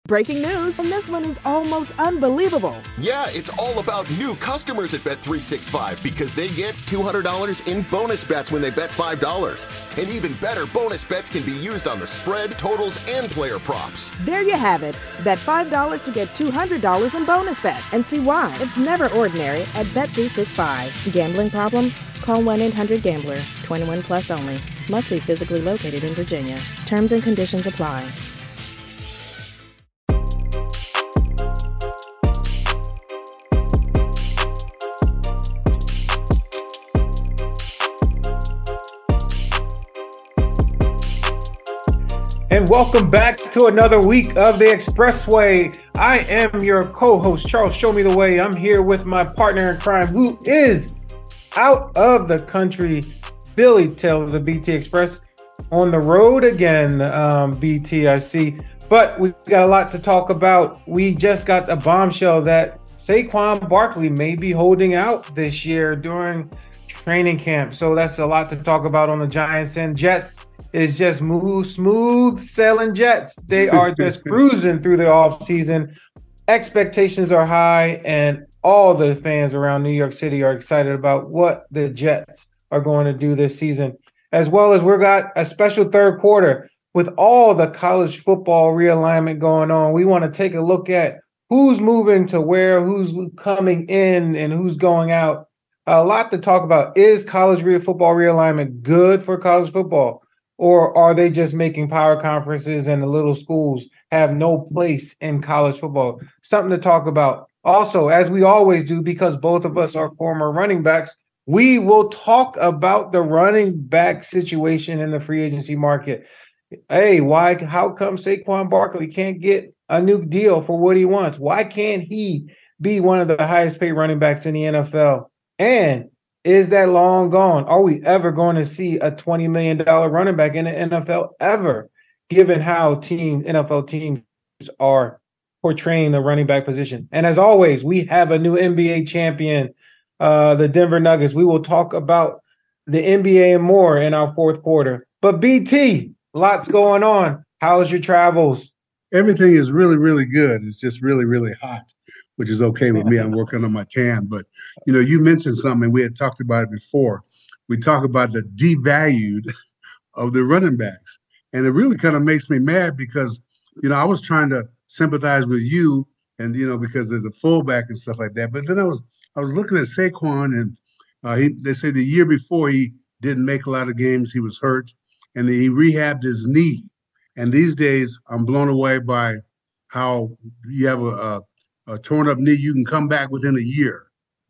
Breaking news, and this one is almost unbelievable. Yeah, it's all about new customers at Bet365 because they get $200 in bonus bets when they bet $5. And even better, bonus bets can be used on the spread, totals, and player props. There you have it. Bet $5 to get $200 in bonus bets. And see why. It's never ordinary at Bet365. Gambling problem? Call 1-800-GAMBLER. 21 plus only. Must be physically located in Virginia. Terms and conditions apply. And welcome back to another week of the Expressway. I am your co-host, Charles Show Me the Way. I'm here with my partner in crime, who is out of the country, Billy Taylor of the BT Express, on the road again, BT, I see. But we got a lot to talk about. We just got a bombshell that Saquon Barkley may be holding out this year during training camp. So that's a lot to talk about on the Giants and Jets. Is just smooth sailing Jets. They are just cruising through the offseason. Expectations are high, and all the fans around New York City are excited about what the Jets are going to do this season. As well as we've got a special third quarter with all the college football realignment going on. We want to take a look at who's moving to where, who's coming in, and who's going out. A lot to talk about. Is college football realignment good for college football? Or are they just making power conferences and the little schools have no place in college football? Something to talk about. Also, as we always do, because both of us are former running backs, we will talk about the running back situation in the free agency market. Hey, how come Saquon Barkley can't get a new deal for what he wants? Why can't he be one of the highest paid running backs in the NFL? And is that long gone? Are we ever going to see a $20 million running back in the NFL ever, given how NFL teams are portraying the running back position? And as always, we have a new NBA champion, the Denver Nuggets. We will talk about the NBA and more in our fourth quarter. But BT, lots going on. How's your travels? Everything is really, really good. It's just really, really hot, which is okay with me. I'm working on my tan. But, you mentioned something. We had talked about it before. We talk about the devalued of the running backs. And it really kind of makes me mad because, I was trying to sympathize with you and, because of the fullback and stuff like that. But then I was looking at Saquon and they say the year before he didn't make a lot of games. He was hurt and then he rehabbed his knee. And these days I'm blown away by how you have a torn up knee, you can come back within a year.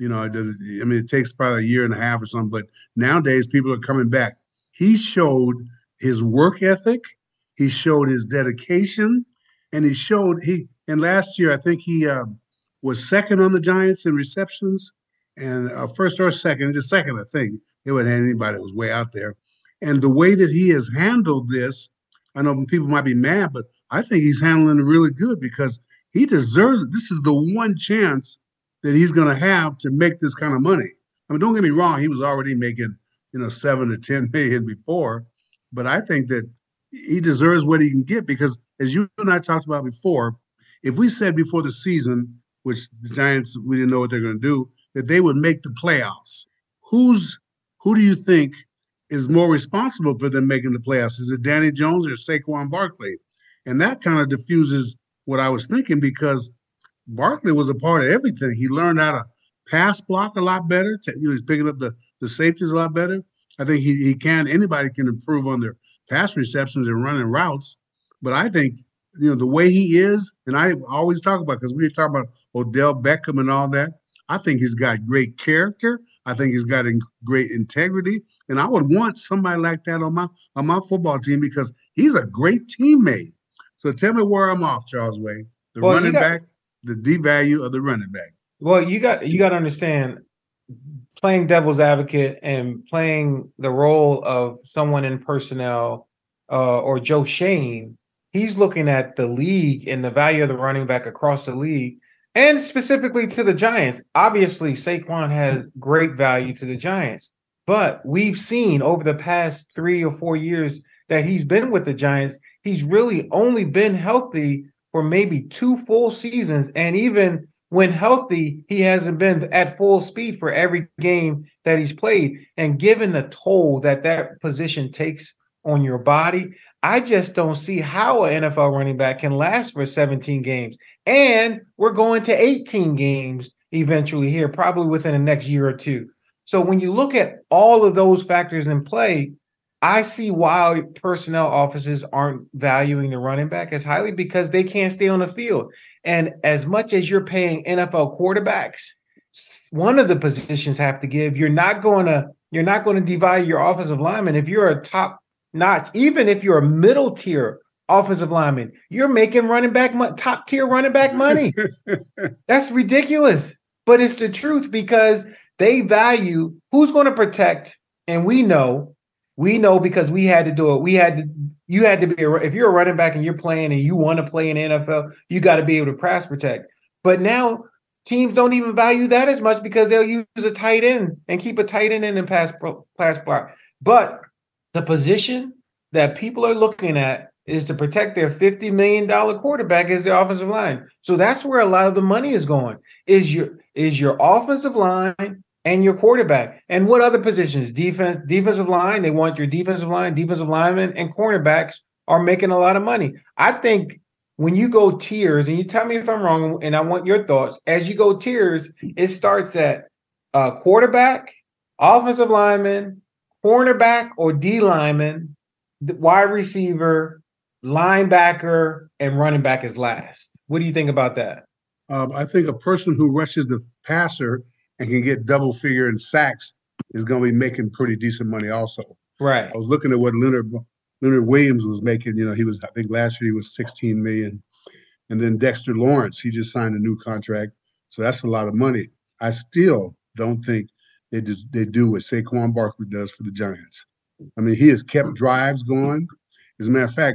It takes probably a year and a half or something, but nowadays people are coming back. He showed his work ethic, he showed his dedication, and and last year I think he was second on the Giants in receptions, and first or second, just second, I think. They wouldn't have anybody that was way out there. And the way that he has handled this, I know people might be mad, but I think he's handling it really good because he deserves it. This is the one chance that he's going to have to make this kind of money. I mean, don't get me wrong. He was already making, 7 to 10 million before, but I think that he deserves what he can get because as you and I talked about before, if we said before the season, which the Giants, we didn't know what they're going to do, that they would make the playoffs, who do you think is more responsible for them making the playoffs? Is it Danny Jones or Saquon Barkley? And that kind of diffuses what I was thinking because Barkley was a part of everything. He learned how to pass block a lot better. He's picking up the safeties a lot better. I think anybody can improve on their pass receptions and running routes. But I think, the way he is, and I always talk about, because we were talking about Odell Beckham and all that, I think he's got great character. I think he's got great integrity. And I would want somebody like that on my football team because he's a great teammate. So tell me where I'm off, Charles Wade. The running back, the devalue of the running back. Well, you got to understand, playing devil's advocate and playing the role of someone in personnel or Joe Shane, he's looking at the league and the value of the running back across the league and specifically to the Giants. Obviously, Saquon has great value to the Giants, but we've seen over the past 3 or 4 years that he's been with the Giants, he's really only been healthy for maybe 2 full seasons. And even when healthy, he hasn't been at full speed for every game that he's played. And given the toll that position takes on your body, I just don't see how an NFL running back can last for 17 games. And we're going to 18 games eventually here, probably within the next year or two. So when you look at all of those factors in play, I see why personnel offices aren't valuing the running back as highly, because they can't stay on the field. And as much as you're paying NFL quarterbacks, one of the positions have to give. You're not going to devalue your offensive lineman. If you're a top notch, even if you're a middle tier offensive lineman, you're making top tier running back money. That's ridiculous, but it's the truth, because they value who's going to protect. And we know because we had to do it. You had to be, if you're a running back and you're playing and you want to play in the NFL, you got to be able to pass protect. But now teams don't even value that as much, because they'll use a tight end and keep a tight end in and pass block. But the position that people are looking at is to protect their $50 million quarterback as their offensive line. So that's where a lot of the money is going, is your offensive line and your quarterback. And what other positions? Defensive line. They want your defensive linemen, and cornerbacks are making a lot of money. I think when you go tiers, and you tell me if I'm wrong, and I want your thoughts, as you go tiers, it starts at quarterback, offensive lineman, cornerback or D lineman, wide receiver, linebacker, and running back is last. What do you think about that? I think a person who rushes the passer and can get double figure in sacks is going to be making pretty decent money also. Right. I was looking at what Leonard Williams was making. He was, I think last year he was $16 million. And then Dexter Lawrence, he just signed a new contract. So that's a lot of money. I still don't think they do what Saquon Barkley does for the Giants. I mean, he has kept drives going. As a matter of fact,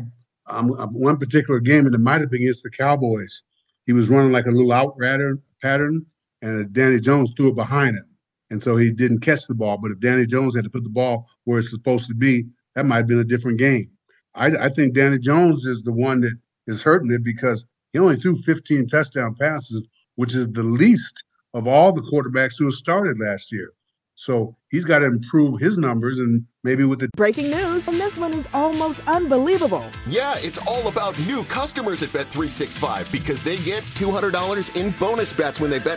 one particular game, and it might have been against the Cowboys, he was running like a little out pattern, and Danny Jones threw it behind him. And so he didn't catch the ball. But if Danny Jones had to put the ball where it's supposed to be, that might have been a different game. I think Danny Jones is the one that is hurting it, because he only threw 15 touchdown passes, which is the least of all the quarterbacks who have started last year. So he's got to improve his numbers, and maybe with the breaking news, and this one is almost unbelievable. Yeah, it's all about new customers at Bet365, because they get $200 in bonus bets when they bet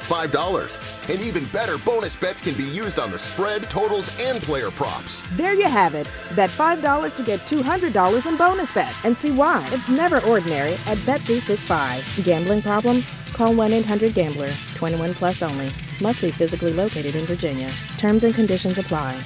$5. And even better, bonus bets can be used on the spread, totals, and player props. There you have it. Bet $5 to get $200 in bonus bets, and see why. It's never ordinary at Bet365. Gambling problem? Call 1-800-GAMBLER. 21 plus only. Must be physically located in Virginia. Terms and conditions apply.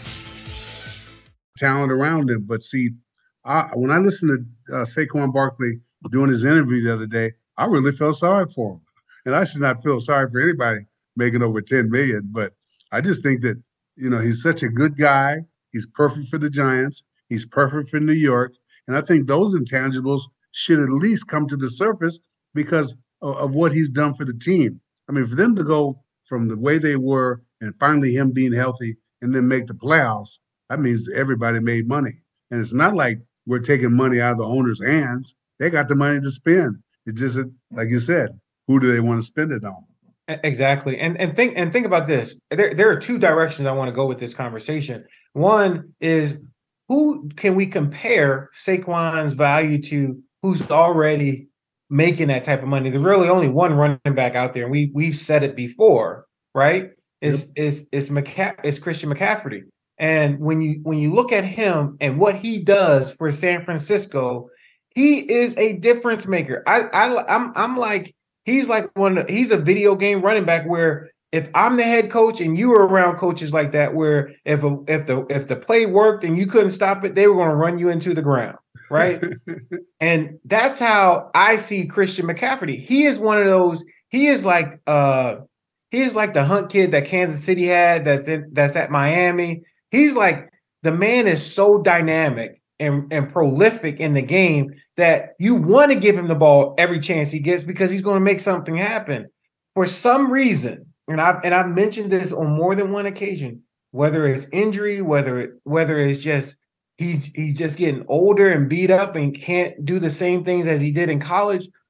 Talent around him. But see, when I listened to Saquon Barkley doing his interview the other day, I really felt sorry for him. And I should not feel sorry for anybody making over $10 million. But I just think that, he's such a good guy. He's perfect for the Giants. He's perfect for New York. And I think those intangibles should at least come to the surface because of what he's done for the team. I mean, for them to go from the way they were and finally him being healthy and then make the playoffs, that means everybody made money. And it's not like we're taking money out of the owner's hands. They got the money to spend. It's just, like you said, who do they want to spend it on? Exactly. And think about this. There are two directions I want to go with this conversation. One is, who can we compare Saquon's value to who's already making that type of money? There's really only one running back out there, and we've said it before, right? It's Christian McCaffrey. And when you look at him and what he does for San Francisco, he is a difference maker. I'm like, he's like he's a video game running back where if I'm the head coach and you were around coaches like that, where if the play worked and you couldn't stop it, they were going to run you into the ground, right? And that's how I see Christian McCaffrey. He is one of those. He is like the Hunt kid that Kansas City had. That's at Miami. He's like, the man is so dynamic and prolific in the game that you want to give him the ball every chance he gets because he's going to make something happen. For some reason, and I've mentioned this on more than one occasion, whether it's injury, whether it's just he's just getting older and beat up and can't do the same things as he did in college.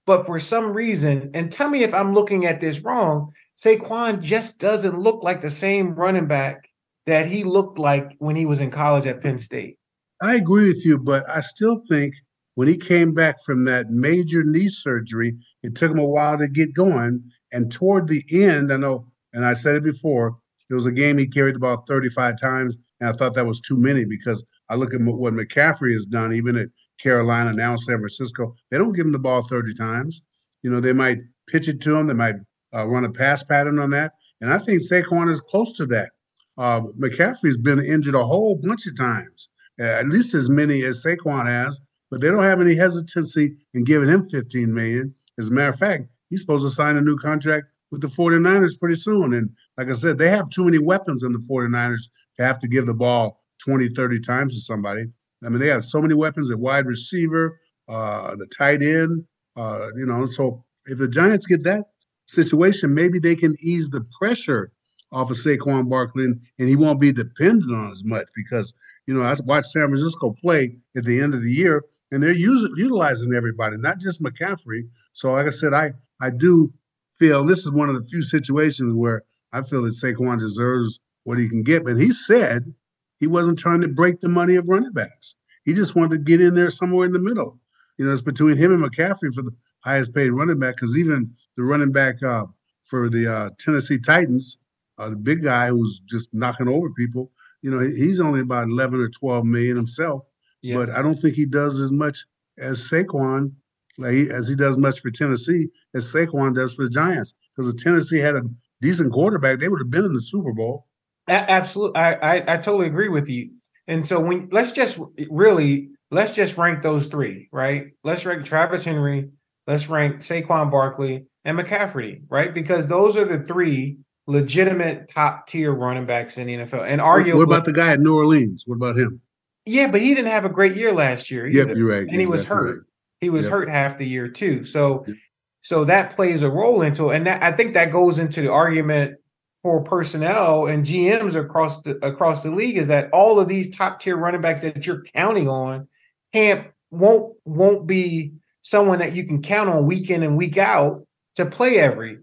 But for some reason, and tell me if I'm looking at this wrong, Saquon just doesn't look like the same running back that he looked like when he was in college at Penn State. I agree with you, but I still think when he came back from that major knee surgery, it took him a while to get going. And toward the end, I know, and I said it before, there was a game he carried the ball 35 times, and I thought that was too many because I look at what McCaffrey has done, even at Carolina, now San Francisco. They don't give him the ball 30 times. You know, they might pitch it to him. They might run a pass pattern on that. And I think Saquon is close to that. McCaffrey's been injured a whole bunch of times, at least as many as Saquon has, but they don't have any hesitancy in giving him $15 million. As a matter of fact, he's supposed to sign a new contract with the 49ers pretty soon. And like I said, they have too many weapons in the 49ers to have to give the ball 20, 30 times to somebody. I mean, they have so many weapons at wide receiver, the tight end, so if the Giants get that situation, maybe they can ease the pressure off of Saquon Barkley, and he won't be dependent on as much because, I watched San Francisco play at the end of the year, and they're utilizing everybody, not just McCaffrey. So like I said, I do feel this is one of the few situations where I feel that Saquon deserves what he can get. But he said he wasn't trying to break the money of running backs. He just wanted to get in there somewhere in the middle. It's between him and McCaffrey for the highest paid running back, because even the running back for the Tennessee Titans, the big guy who's just knocking over people, he's only about 11 or 12 million himself. Yeah. But I don't think he does as much as Saquon, as he does much for Tennessee, as Saquon does for the Giants. Because if Tennessee had a decent quarterback, they would have been in the Super Bowl. Absolutely. I totally agree with you. And so let's just rank those three, right? Let's rank Travis Henry, let's rank Saquon Barkley and McCaffrey, right? Because those are the three legitimate top tier running backs in the NFL. And arguably, what about the guy at New Orleans? What about him? Yeah, but he didn't have a great year last year either. Yep, you're right. And he was hurt. Right. He was hurt half the year too. So that plays a role into it. And I think that goes into the argument for personnel and GMs across the league, is that all of these top tier running backs that you're counting on won't be someone that you can count on week in and week out to play every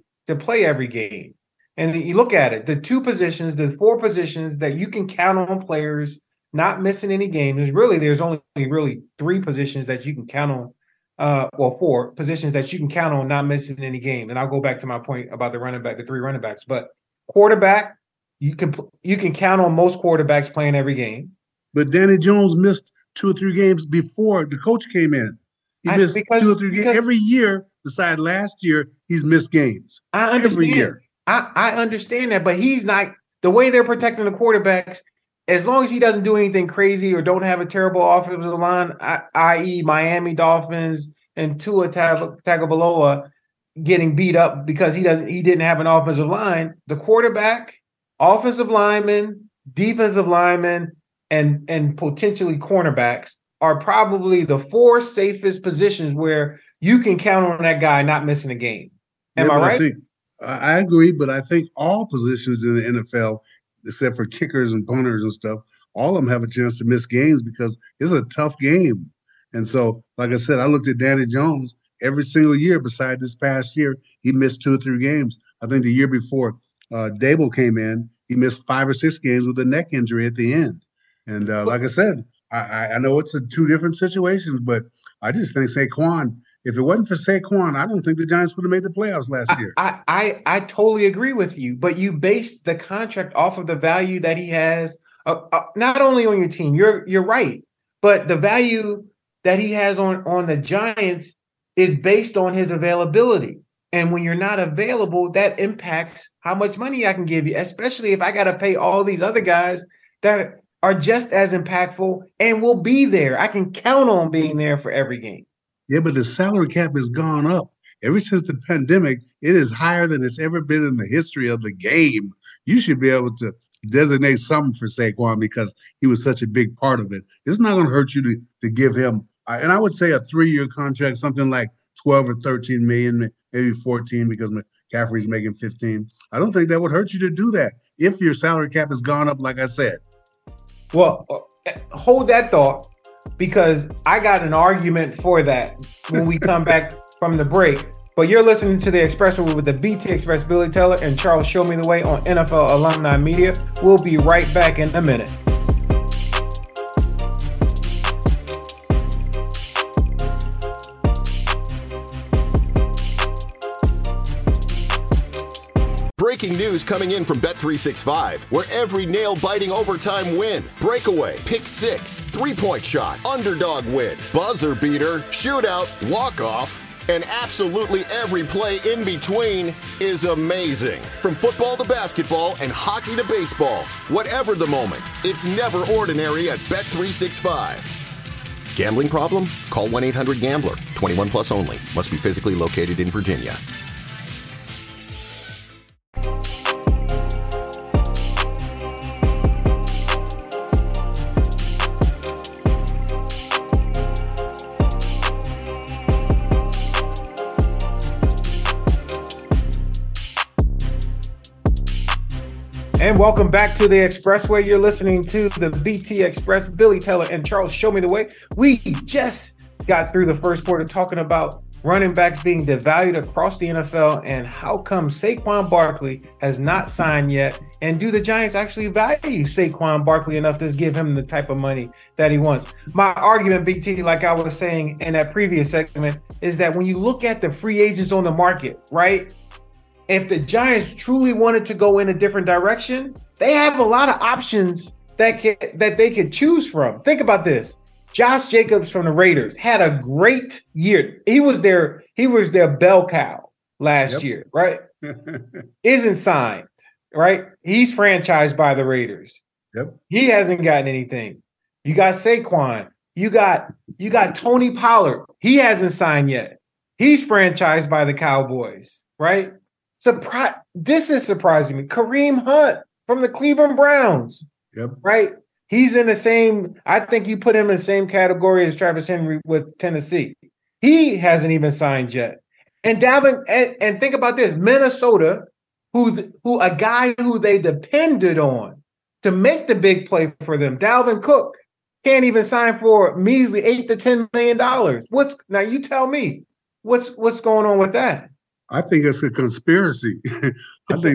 game. And you look at it, the 4 positions that you can count on players not missing any games. There's only 3 positions that you can count on. 4 positions that you can count on not missing any game. And I'll go back to my point about the 3 running backs. But quarterback, you can count on most quarterbacks playing every game. But Danny Jones missed 2 or 3 games before the coach came in. He missed 2 or 3 games every year. Besides last year, he's missed games. I understand. Every year. I understand that, but he's not the way they're protecting the quarterbacks. As long as he doesn't do anything crazy or don't have a terrible offensive line, i.e. Miami Dolphins and Tua Tagovailoa getting beat up because he didn't have an offensive line, the quarterback, offensive lineman, defensive lineman, and potentially cornerbacks are probably the 4 safest positions where you can count on that guy not missing a game. Am I right? I agree, but I think all positions in the NFL, except for kickers and punters and stuff, all of them have a chance to miss games because it's a tough game. And so, like I said, I looked at Danny Jones every single year beside this past year. He missed 2 or 3 games. I think the year before Dable came in, he missed 5 or 6 games with a neck injury at the end. And like I said, I know it's 2 different situations, but I just think Saquon, if it wasn't for Saquon, I don't think the Giants would have made the playoffs last year. I totally agree with you, but you based the contract off of the value that he has, not only on your team. You're right, but the value that he has on the Giants is based on his availability. And when you're not available, that impacts how much money I can give you, especially if I got to pay all these other guys that are just as impactful and will be there. I can count on being there for every game. Yeah, but the salary cap has gone up. Ever since the pandemic, it is higher than it's ever been in the history of the game. You should be able to designate something for Saquon because he was such a big part of it. It's not going to hurt you to give him, and I would say a 3-year contract, something like 12 or 13 million, maybe 14 because McCaffrey's making 15. I don't think that would hurt you to do that if your salary cap has gone up, like I said. Well, hold that thought, because I got an argument for that when we come back from the break. But you're listening to the Expressway with the BT Express, Billy Taylor and Charles Show Me the Way on NFL Alumni Media. We'll be right back in a minute. Breaking news coming in from Bet365, where every nail-biting overtime win, breakaway, pick six, three-point shot, underdog win, buzzer beater, shootout, walk-off, and absolutely every play in between is amazing. From football to basketball and hockey to baseball, whatever the moment, it's never ordinary at Bet365. Gambling problem? Call 1-800-GAMBLER. 21 plus only. Must be physically located in Virginia. And welcome back to the Expressway. You're listening to the BT Express, Billy Taylor and Charles Show Me the Way. We just got through the first quarter talking about running backs being devalued across the NFL and how come Saquon Barkley has not signed yet. And do the Giants actually value Saquon Barkley enough to give him the type of money that he wants? My argument, BT, like I was saying in that previous segment, is that when you look at the free agents on the market, right? If the Giants truly wanted to go in a different direction, they have a lot of options that they could choose from. Think about this. Josh Jacobs from the Raiders had a great year. He was their bell cow last year, right? Isn't signed, right? He's franchised by the Raiders. Yep. He hasn't gotten anything. You got Saquon. You got Tony Pollard. He hasn't signed yet. He's franchised by the Cowboys, right? This is surprising me. Kareem Hunt from the Cleveland Browns. Yep. Right? He's in the same, I think you put him in the same category as Travis Henry with Tennessee. He hasn't even signed yet. And Dalvin, and think about this, Minnesota, who a guy who they depended on to make the big play for them, Dalvin Cook, can't even sign for measly $8 to $10 million. Now you tell me, what's going on with that? I think it's a conspiracy. I think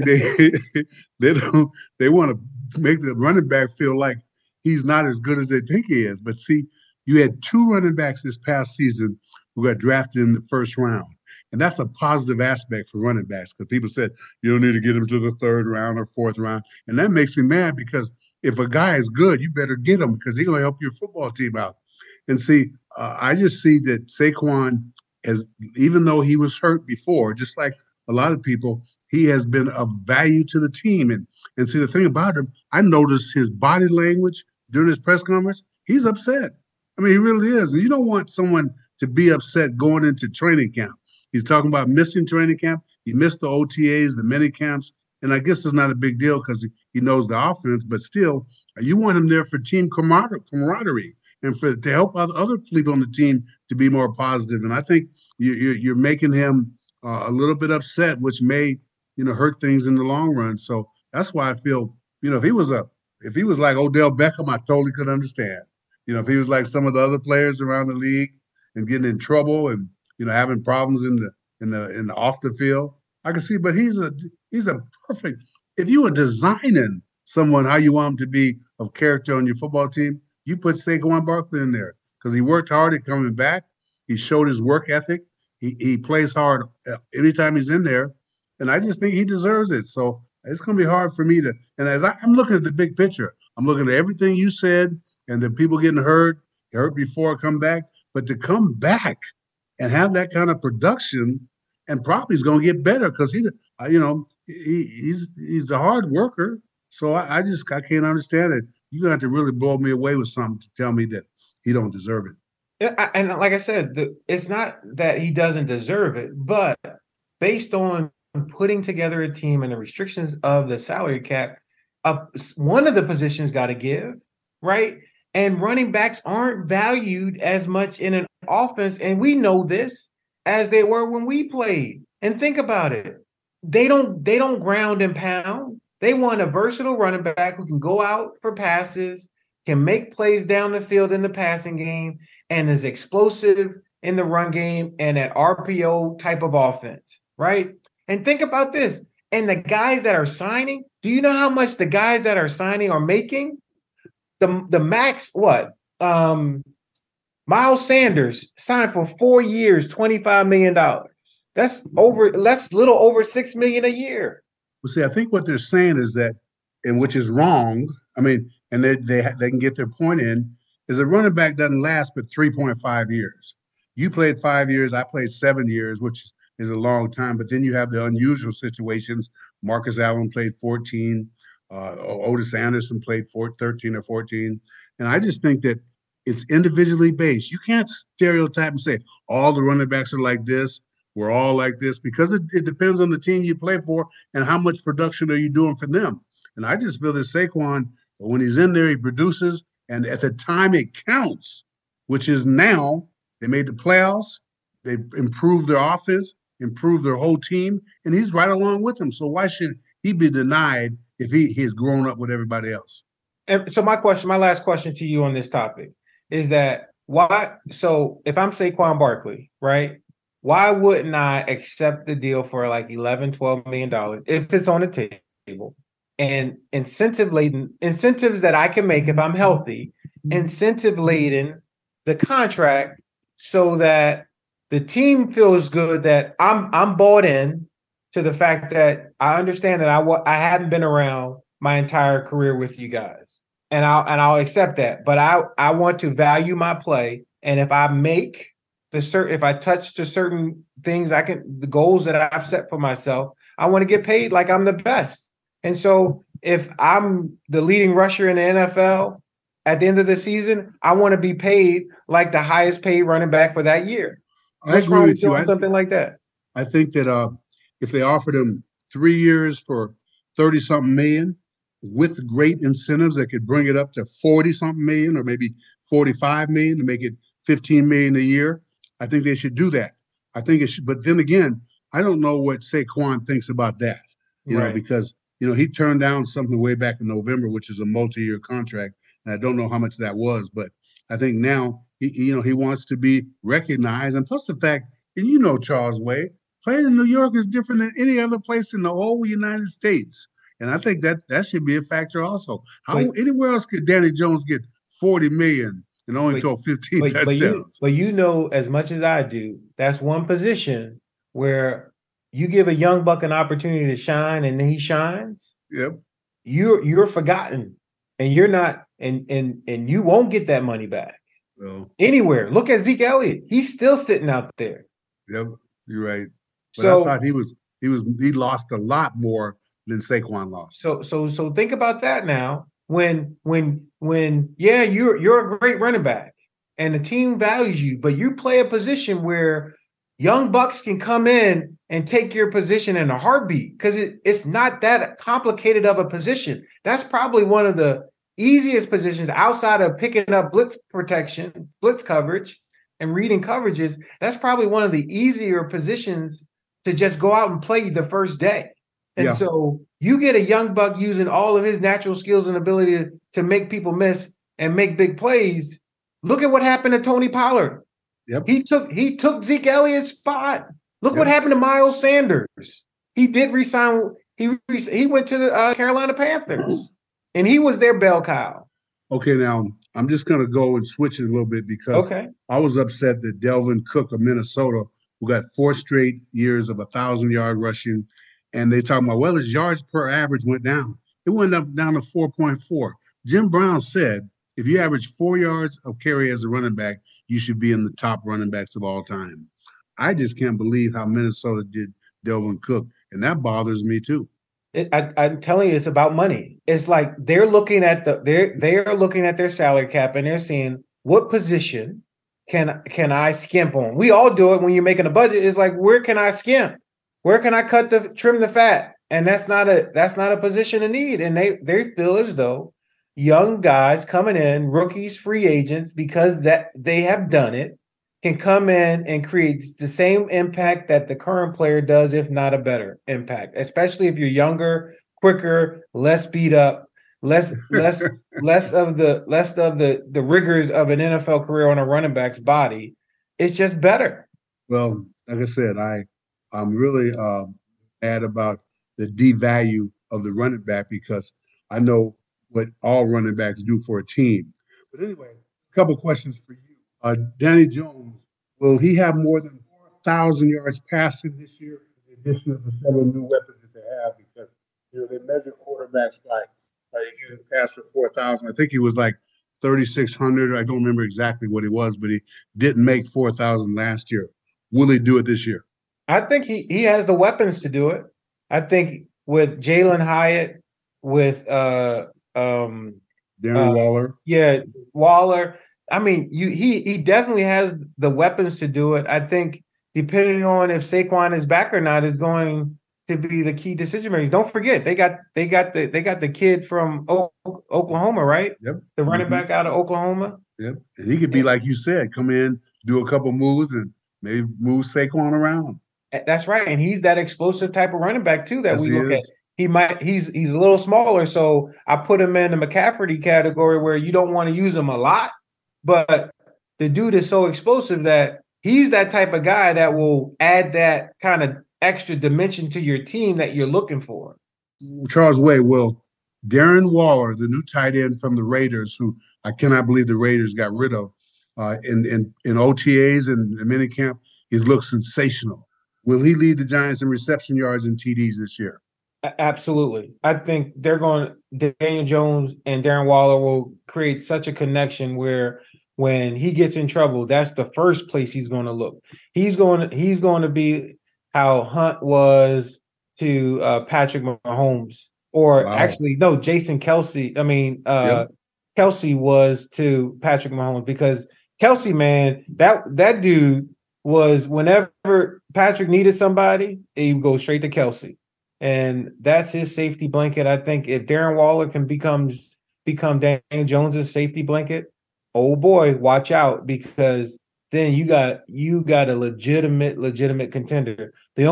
they want to make the running back feel like he's not as good as they think he is. But see, you had two running backs this past season who got drafted in the first round. And that's a positive aspect for running backs because people said you don't need to get him to the third round or fourth round. And that makes me mad because if a guy is good, you better get him because he's going to help your football team out. And see, I just see that Saquon, even though he was hurt before, just like a lot of people, he has been of value to the team. And see, the thing about him, I noticed his body language during his press conference. He's upset. I mean, he really is. And you don't want someone to be upset going into training camp. He's talking about missing training camp. He missed the OTAs, the mini camps. And I guess it's not a big deal because he knows the offense. But still, you want him there for team camaraderie and to help other people on the team to be more positive. And I think you're making him a little bit upset, which may, hurt things in the long run. So that's why I feel, if he was like Odell Beckham, I totally could understand. If he was like some of the other players around the league and getting in trouble and having problems in the off the field, I can see. But he's a perfect. If you were designing someone how you want him to be of character on your football team, you put Saquon Barkley in there because he worked hard at coming back. He showed his work ethic. He plays hard anytime he's in there, and I just think he deserves it. So it's going to be hard for me to. And as I'm looking at the big picture, I'm looking at everything you said and the people getting hurt before come back, but to come back and have that kind of production, and probably he's going to get better because he's a hard worker. So I can't understand it. You're going to have to really blow me away with something to tell me that he don't deserve it. And like I said, it's not that he doesn't deserve it, but based on putting together a team and the restrictions of the salary cap, one of the positions got to give, right? And running backs aren't valued as much in an offense, and we know this, as they were when we played. And think about it. They don't ground and pound. They want a versatile running back who can go out for passes, can make plays down the field in the passing game, and is explosive in the run game and that RPO type of offense, right? And think about this. And the guys that are signing, do you know how much the guys that are signing are making? The max, what? Miles Sanders signed for 4 years, $25 million. That's little over $6 million a year. Well, see, I think what they're saying is that, and which is wrong. I mean, and they can get their point in, is a running back doesn't last but 3.5 years. You played 5 years, I played 7 years, which is a long time. But then you have the unusual situations. Marcus Allen played 14. Otis Anderson played 13 or 14. And I just think that it's individually based. You can't stereotype and say all the running backs are like this. We're all like this, because it depends on the team you play for and how much production are you doing for them. And I just feel that Saquon, when he's in there, he produces. And at the time it counts, which is now, they made the playoffs. They improved their offense, improved their whole team, and he's right along with them. So why should he be denied if he has grown up with everybody else? And so my last question to you on this topic is that why? So if I'm Saquon Barkley, right? Why wouldn't I accept the deal for like $11-12 million if it's on the table? And incentives that I can make if I'm healthy, incentive laden the contract so that the team feels good that I'm bought in to the fact that I understand that I haven't been around my entire career with you guys, and I'll accept that. But I want to value my play, and if I make if I touch to certain things, the goals that I've set for myself, I want to get paid like I'm the best. And so if I'm the leading rusher in the NFL at the end of the season, I want to be paid like the highest paid running back for that year. What's wrong with you? Something like that. I think that if they offered him 3 years for 30-something million with great incentives that could bring it up to 40-something million or maybe 45 million to make it 15 million a year, I think they should do that. I think it should, but then again, I don't know what Saquon thinks about that, you know, because, you know, he turned down something way back in November, which is a multi-year contract. And I don't know how much that was, but I think now, he wants to be recognized. And plus the fact, and you know, Charles Way, playing in New York is different than any other place in the whole United States. And I think that should be a factor also. Anywhere else could Danny Jones get 40 million and only throw 15 touchdowns? But you know as much as I do, that's one position where you give a young buck an opportunity to shine and then he shines. Yep. You're forgotten, and you're not, and you won't get that money back. No. Anywhere. Look at Zeke Elliott. He's still sitting out there. Yep, you're right. But so, I thought he lost a lot more than Saquon lost. So think about that now. When you're a great running back and the team values you, but you play a position where young bucks can come in and take your position in a heartbeat, because it's not that complicated of a position. That's probably one of the easiest positions outside of picking up blitz protection, blitz coverage, and reading coverages. That's probably one of the easier positions to just go out and play the first day. And so you get a young buck using all of his natural skills and ability to make people miss and make big plays. Look at what happened to Tony Pollard. Yep. He took Zeke Elliott's spot. Look what happened to Miles Sanders. He did resign. He went to the Carolina Panthers, and he was their bell cow. Okay, now I'm just going to go and switch it a little bit because I was upset that Delvin Cook of Minnesota, who got 4 straight years of 1,000-yard rushing, and they talking about, well, his yards per average went down. It went down to 4.4. Jim Brown said, if you average 4 yards of carry as a running back, you should be in the top running backs of all time. I just can't believe how Minnesota did Delvin Cook, and that bothers me too. I'm telling you, it's about money. It's like they're looking at their salary cap and they're saying, what position can I skimp on? We all do it when you're making a budget. It's like, where can I skimp? Where can I trim the fat? And that's not a position of need. And they feel as though young guys coming in, rookies, free agents, because that they have done it, can come in and create the same impact that the current player does, if not a better impact, especially if you're younger, quicker, less beat up, less of the rigors of an NFL career on a running back's body. it's just better. Well, like I said, I'm really mad about the devalue of the running back because I know what all running backs do for a team. But anyway, a couple questions for you. Danny Jones, will he have more than 4,000 yards passing this year, in addition to the 7 new weapons that they have? Because they measure quarterbacks by if you can pass for 4,000. I think he was like 3,600. I don't remember exactly what he was, but he didn't make 4,000 last year. Will he do it this year? I think he has the weapons to do it. I think with Jalen Hyatt, with Darren Waller. Yeah, Waller. I mean, he definitely has the weapons to do it. I think depending on if Saquon is back or not is going to be the key decision makers. Don't forget they got the kid from Oklahoma, right? Yep. The running back out of Oklahoma. Yep. And he could be like you said, come in, do a couple moves, and maybe move Saquon around. That's right, and he's that explosive type of running back too that yes, we look at. He's a little smaller, so I put him in the McCaffrey category where you don't want to use him a lot, but the dude is so explosive that he's that type of guy that will add that kind of extra dimension to your team that you're looking for. Charles Way, will Darren Waller, the new tight end from the Raiders, who I cannot believe the Raiders got rid of in OTAs and minicamp, he's looked sensational. Will he lead the Giants in reception yards and TDs this year? Absolutely. I think Daniel Jones and Darren Waller will create such a connection where when he gets in trouble, that's the first place he's going to look. He's going to be how Hunt was to Patrick Mahomes, or actually, no, Jason Kelce. I mean, Kelce was to Patrick Mahomes, because Kelce, man, that dude was, whenever Patrick needed somebody, he would go straight to Kelce. And that's his safety blanket. I think if Darren Waller can become Daniel Jones's safety blanket, oh boy, watch out, because then you got a legitimate contender. The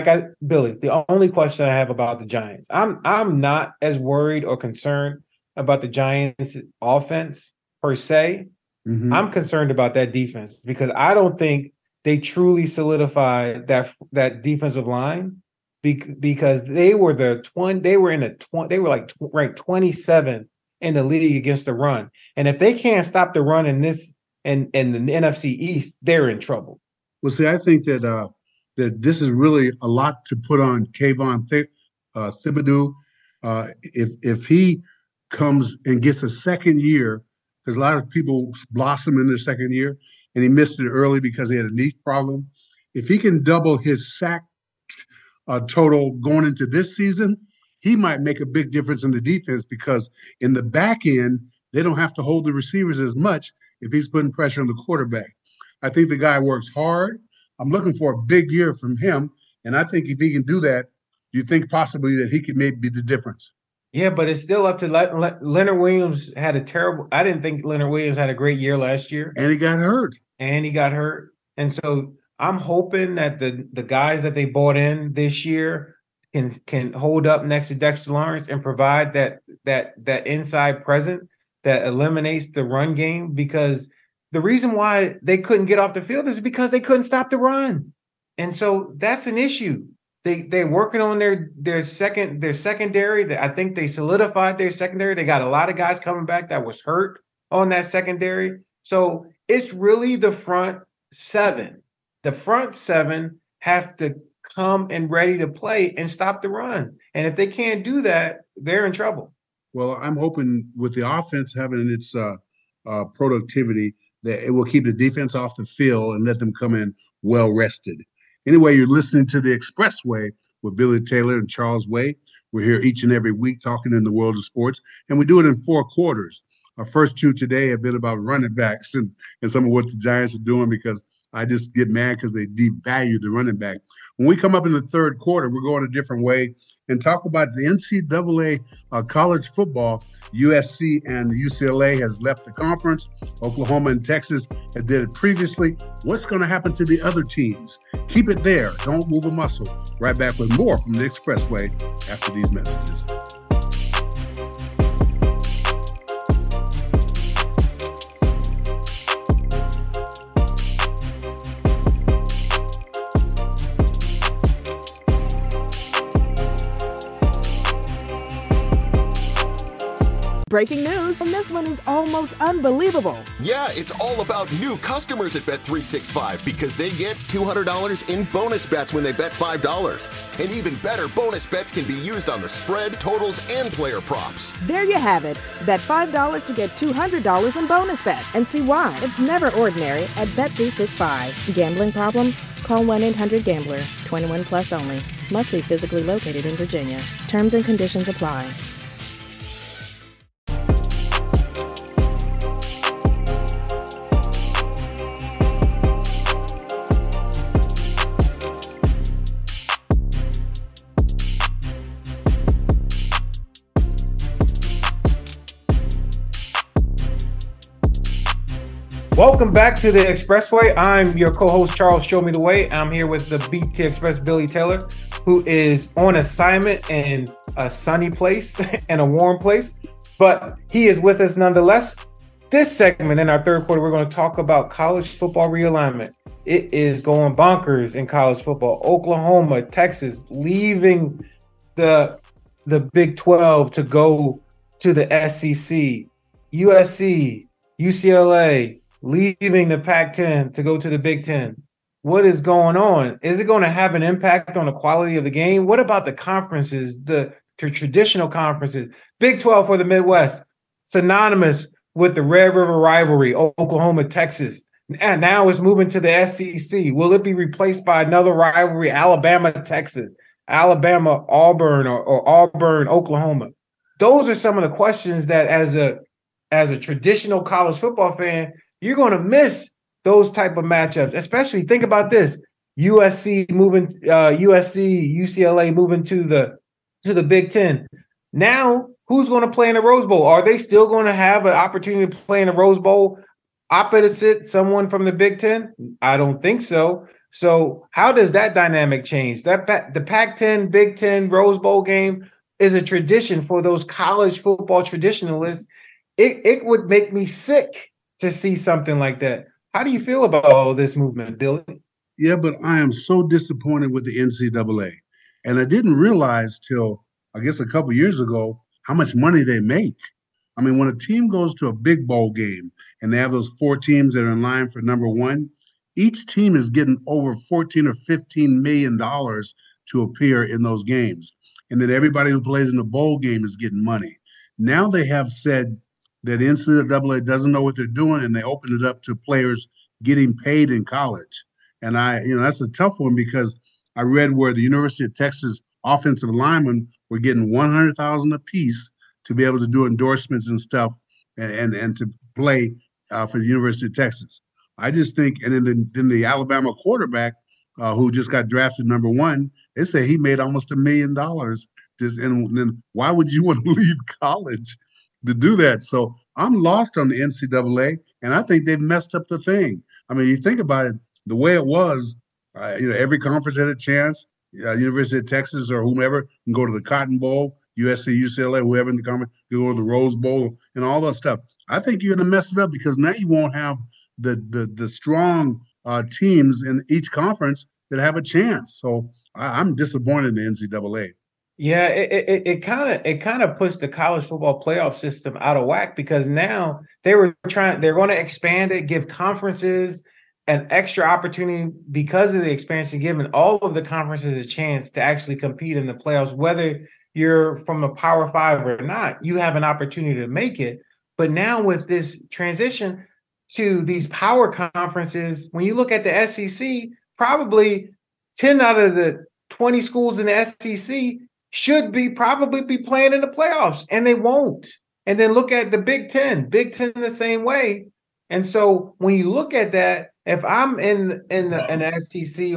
only question I have about the Giants, I'm not as worried or concerned about the Giants offense per se. Mm-hmm. I'm concerned about that defense, because I don't think they truly solidified that defensive line, because they were ranked 27 in the league against the run. And if they can't stop the run in the NFC East, they're in trouble. Well, see, I think that this is really a lot to put on Kayvon Thibodeau. If he comes and gets a second year, because a lot of people blossom in their second year, and he missed it early because he had a knee problem. If he can double his sack total going into this season, he might make a big difference in the defense, because in the back end, they don't have to hold the receivers as much if he's putting pressure on the quarterback. I think the guy works hard. I'm looking for a big year from him, and I think if he can do that, you think possibly that he could maybe be the difference. Yeah, but it's still up to Leonard Williams. I didn't think Leonard Williams had a great year last year. And he got hurt. And so I'm hoping that the guys that they bought in this year can hold up next to Dexter Lawrence and provide that inside presence that eliminates the run game, because the reason why they couldn't get off the field is because they couldn't stop the run. And so that's an issue. They're working on their secondary. I think they solidified their secondary. They got a lot of guys coming back that was hurt on that secondary. So it's really the front seven. The front seven have to come and ready to play and stop the run. And if they can't do that, they're in trouble. Well, I'm hoping with the offense having its productivity that it will keep the defense off the field and let them come in well rested. Anyway, you're listening to The Expressway with Billy Taylor and Charles Way. We're here each and every week talking in the world of sports, and we do it in 4 quarters. Our first 2 today have been about running backs and some of what the Giants are doing, because I just get mad because they devalue the running back. When we come up in the 3rd quarter, we're going a different way and talk about the NCAA college football. USC and UCLA has left the conference. Oklahoma and Texas had did it previously. What's going to happen to the other teams? Keep it there. Don't move a muscle. Right back with more from The Expressway after these messages. Breaking news, and this one is almost unbelievable. Yeah, it's all about new customers at Bet365 because they get $200 in bonus bets when they bet $5. And even better, bonus bets can be used on the spread, totals, and player props. There you have it. Bet $5 to get $200 in bonus bets, and see why. It's never ordinary at Bet365. Gambling problem? Call 1-800-GAMBLER. 21 plus only. Must be physically located in Virginia. Terms and conditions apply. Welcome back to the Expressway. I'm your co-host, Charles Show Me the Way. I'm here with the BT Express, Billy Taylor, who is on assignment in a sunny place and a warm place, but he is with us nonetheless. This segment in our third quarter, we're going to talk about college football realignment. It is going bonkers in college football. Oklahoma, Texas, leaving the Big 12 to go to the SEC. USC, UCLA, leaving the Pac-10 to go to the Big 10. What is going on? Is it going to have an impact on the quality of the game? What about the conferences, the traditional conferences? Big 12 for the Midwest, synonymous with the Red River rivalry, Oklahoma, Texas. And now it's moving to the SEC. Will it be replaced by another rivalry, Alabama, Texas, Alabama, Auburn, or Auburn, Oklahoma? Those are some of the questions that as a traditional college football fan, you're going to miss those type of matchups. Especially think about this: USC, UCLA moving to the Big Ten. Now, who's going to play in the Rose Bowl? Are they still going to have an opportunity to play in the Rose Bowl opposite someone from the Big Ten? I don't think so. So how does that dynamic change? The Pac-10, Big Ten, Rose Bowl game is a tradition for those college football traditionalists. It would make me sick to see something like that. How do you feel about all this movement, Billy? Yeah, but I am so disappointed with the NCAA. And I didn't realize till, I guess, a couple years ago how much money they make. I mean, when a team goes to a big bowl game and they have those 4 teams that are in line for number 1, each team is getting over $14 or $15 million to appear in those games. And then everybody who plays in the bowl game is getting money. Now they have said that NCAA doesn't know what they're doing, and they opened it up to players getting paid in college. And that's a tough one because I read where the University of Texas offensive linemen were getting $100,000 apiece to be able to do endorsements and stuff and to play for the University of Texas. I just think, and then the Alabama quarterback who just got drafted number 1, they say he made almost $1 million. And then why would you want to leave college to do that? So I'm lost on the NCAA, and I think they've messed up the thing. I mean, you think about it, the way it was, every conference had a chance. University of Texas or whomever can go to the Cotton Bowl, USC, UCLA, whoever in the conference, you go to the Rose Bowl and all that stuff. I think you're going to mess it up because now you won't have the strong teams in each conference that have a chance. So I'm disappointed in the NCAA. Yeah, it kind of puts the college football playoff system out of whack because now they're going to expand it, give conferences an extra opportunity because of the expansion, giving all of the conferences a chance to actually compete in the playoffs, whether you're from a Power 5 or not, you have an opportunity to make it. But now with this transition to these power conferences, when you look at the SEC, probably 10 out of the 20 schools in the SEC should probably be playing in the playoffs, and they won't. And then look at the Big Ten the same way. And so when you look at that, if I'm in the SEC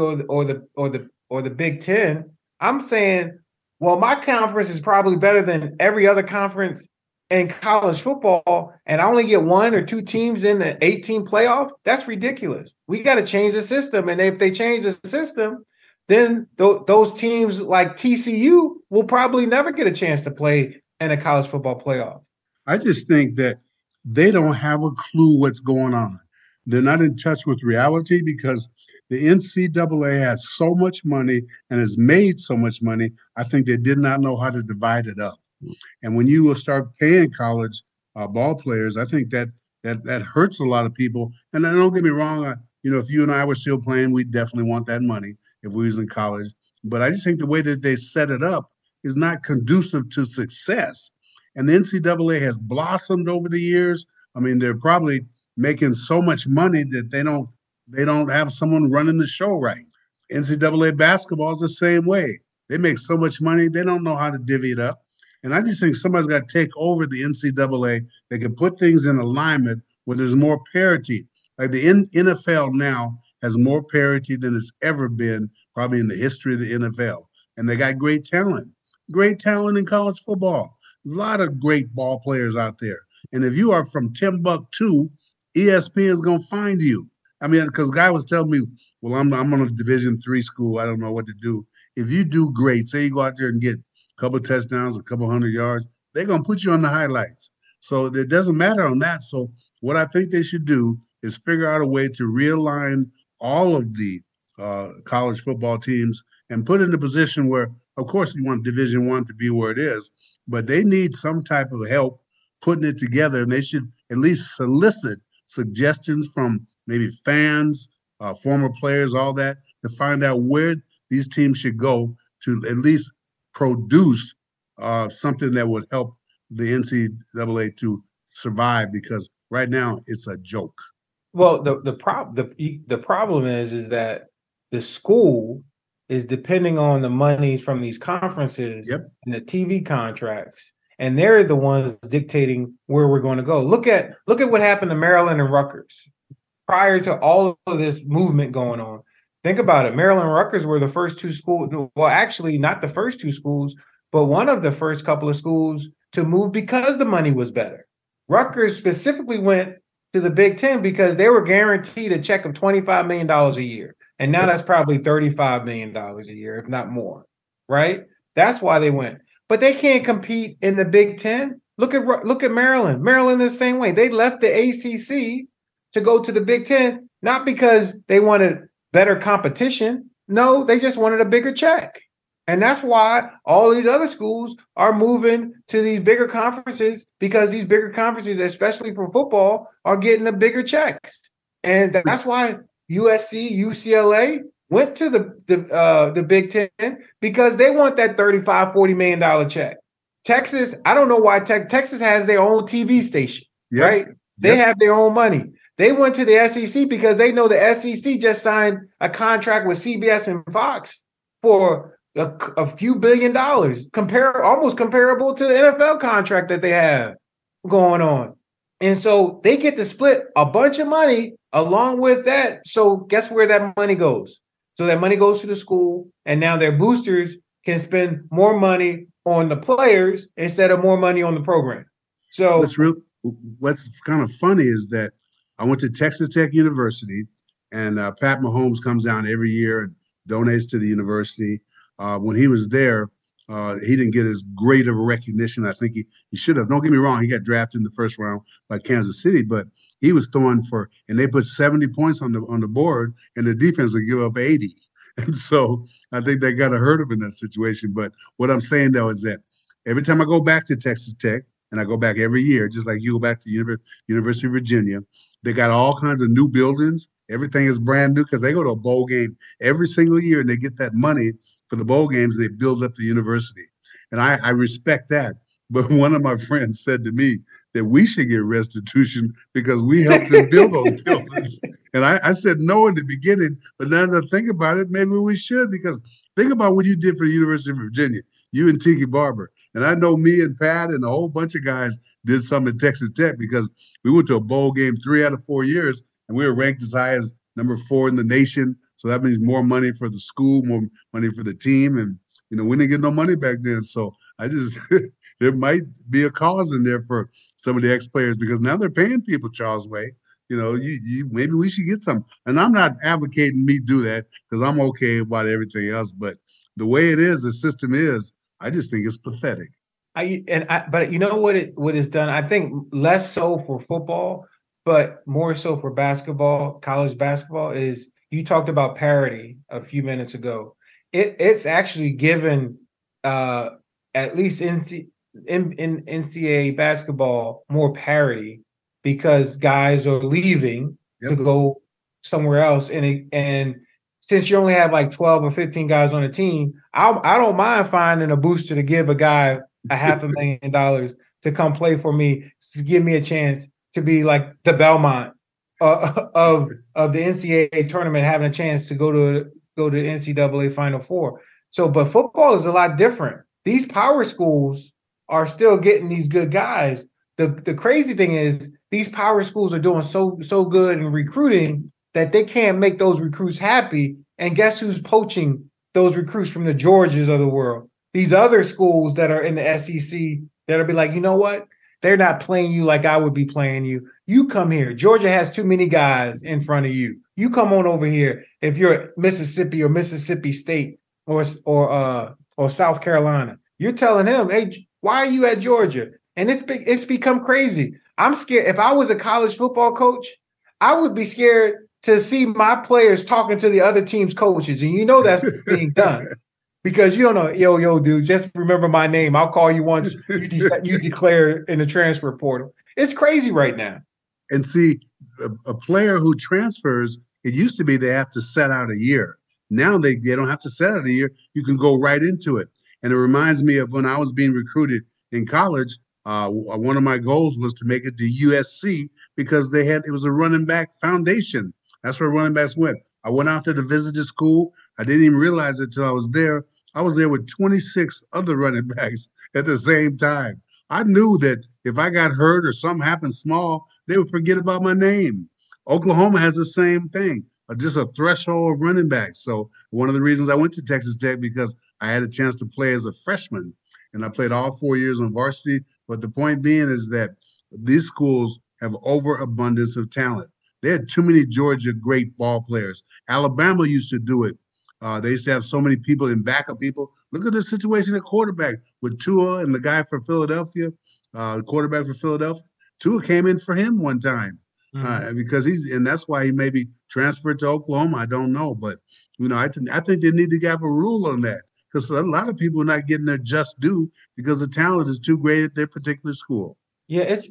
or the Big Ten, I'm saying, well, my conference is probably better than every other conference in college football, and I only get 1 or 2 teams in the 18 playoff. That's ridiculous. We got to change the system, and if they change the system, then those teams like TCU will probably never get a chance to play in a college football playoff. I just think that they don't have a clue what's going on. They're not in touch with reality because the NCAA has so much money and has made so much money. I think they did not know how to divide it up. And when you will start paying college ball players, I think that hurts a lot of people. And then don't get me wrong, if you and I were still playing, we'd definitely want that money if we was in college. But I just think the way that they set it up is not conducive to success. And the NCAA has blossomed over the years. I mean, they're probably making so much money that they don't have someone running the show right. NCAA basketball is the same way. They make so much money, they don't know how to divvy it up. And I just think somebody's got to take over the NCAA. They can put things in alignment where there's more parity. Like the NFL now has more parity than it's ever been, probably in the history of the NFL. And they got great talent in college football. A lot of great ball players out there. And if you are from Timbuktu, ESPN is going to find you. I mean, because guy was telling me, well, I'm on a Division III school. I don't know what to do. If you do great, say you go out there and get a couple of touchdowns, a couple 100 yards, they're going to put you on the highlights. So it doesn't matter on that. So what I think they should do is figure out a way to realign all of the college football teams and put in a position where, of course, you want Division I to be where it is, but they need some type of help putting it together, and they should at least solicit suggestions from maybe fans, former players, all that, to find out where these teams should go to at least produce something that would help the NCAA to survive, because right now it's a joke. Well, the problem is that the school is depending on the money from these conferences and the TV contracts, and they're the ones dictating where we're going to go. Look at what happened to Maryland and Rutgers prior to all of this movement going on. Think about it. Maryland and Rutgers were the first two schools. Well, actually, not the first two schools, but one of the first couple of schools to move because the money was better. Rutgers specifically went to the Big Ten because they were guaranteed a check of $25 million a year. And now that's probably $35 million a year, if not more, right? That's why they went. But they can't compete in the Big Ten. Look at Maryland. Maryland is the same way. They left the ACC to go to the Big Ten, not because they wanted better competition. No, they just wanted a bigger check. And that's why all these other schools are moving to these bigger conferences, because these bigger conferences, especially for football, are getting the bigger checks. And that's why USC, UCLA went to the Big Ten, because they want that $35-40 million check. Texas, I don't know why Texas has their own TV station, right? They have their own money. They went to the SEC because they know the SEC just signed a contract with CBS and Fox for a few $1 billion, almost comparable to the NFL contract that they have going on. And so they get to split a bunch of money along with that. So guess where that money goes? So that money goes to the school, and now their boosters can spend more money on the players instead of more money on the program. So what's kind of funny is that I went to Texas Tech University, and Pat Mahomes comes down every year and donates to the university. When he was there, he didn't get as great of a recognition. I think he should have. Don't get me wrong, he got drafted in the first round by Kansas City, but he was throwing and they put 70 points on the board, and the defense would give up 80. And so I think they got to hurt him in that situation. But what I'm saying, though, is that every time I go back to Texas Tech, and I go back every year, just like you go back to University of Virginia, they got all kinds of new buildings. Everything is brand new because they go to a bowl game every single year, and they get that money for the bowl games. They build up the university. And I respect that. But one of my friends said to me that we should get restitution because we helped them build those buildings. And I said no in the beginning, but now that I think about it, maybe we should, because think about what you did for the University of Virginia, you and Tiki Barber. And I know me and Pat and a whole bunch of guys did something at Texas Tech because we went to a bowl game 3 out of 4 years, and we were ranked as high as number 4 in the nation. So that means more money for the school, more money for the team. And, we didn't get no money back then. So I just there might be a cause in there for some of the ex-players, because now they're paying people Charles Way. Maybe we should get some. And I'm not advocating me do that, because I'm okay about everything else. But the way it is, the system is, I just think it's pathetic. But you know what is done? I think less so for football, but more so for basketball, college basketball, is you talked about parity a few minutes ago. It's actually given at least in NCAA basketball more parity because guys are leaving to go somewhere else, and since you only have like 12 or 15 guys on the team, I don't mind finding a booster to give a guy $500,000 to come play for me, to give me a chance to be like the Belmont of the NCAA tournament, having a chance to go to NCAA Final Four. So, but football is a lot different. These power schools are still getting these good guys. The crazy thing is these power schools are doing so good in recruiting that they can't make those recruits happy. And guess who's poaching those recruits from the Georgias of the world? These other schools that are in the SEC that'll be like, you know what? They're not playing you like I would be playing you. You come here. Georgia has too many guys in front of you. You come on over here. If you're Mississippi or Mississippi State or South Carolina, you're telling him, hey, why are you at Georgia? And it's become crazy. I'm scared. If I was a college football coach, I would be scared to see my players talking to the other team's coaches. And you know that's being done. Because you don't know, yo, dude, just remember my name. I'll call you once you declare in the transfer portal. It's crazy right now. And see, a player who transfers, it used to be they have to set out a year. Now they don't have to set out a year. You can go right into it. And it reminds me of when I was being recruited in college. One of my goals was to make it to USC because it was a running back foundation. That's where running backs went. I went out there to visit the school. I didn't even realize it until I was there. I was there with 26 other running backs at the same time. I knew that if I got hurt or something happened small, they would forget about my name. Oklahoma has the same thing, just a threshold of running backs. So one of the reasons I went to Texas Tech because I had a chance to play as a freshman, and I played all 4 years on varsity. But the point being is that these schools have overabundance of talent. They had too many Georgia great ball players. Alabama used to do it. They used to have so many people in backup people. Look at the situation at quarterback with Tua and the guy for Philadelphia, the quarterback for Philadelphia. Tua came in for him one time because and that's why he maybe transferred to Oklahoma. I don't know, but I think they need to have a rule on that because a lot of people are not getting their just due because the talent is too great at their particular school. Yeah, it's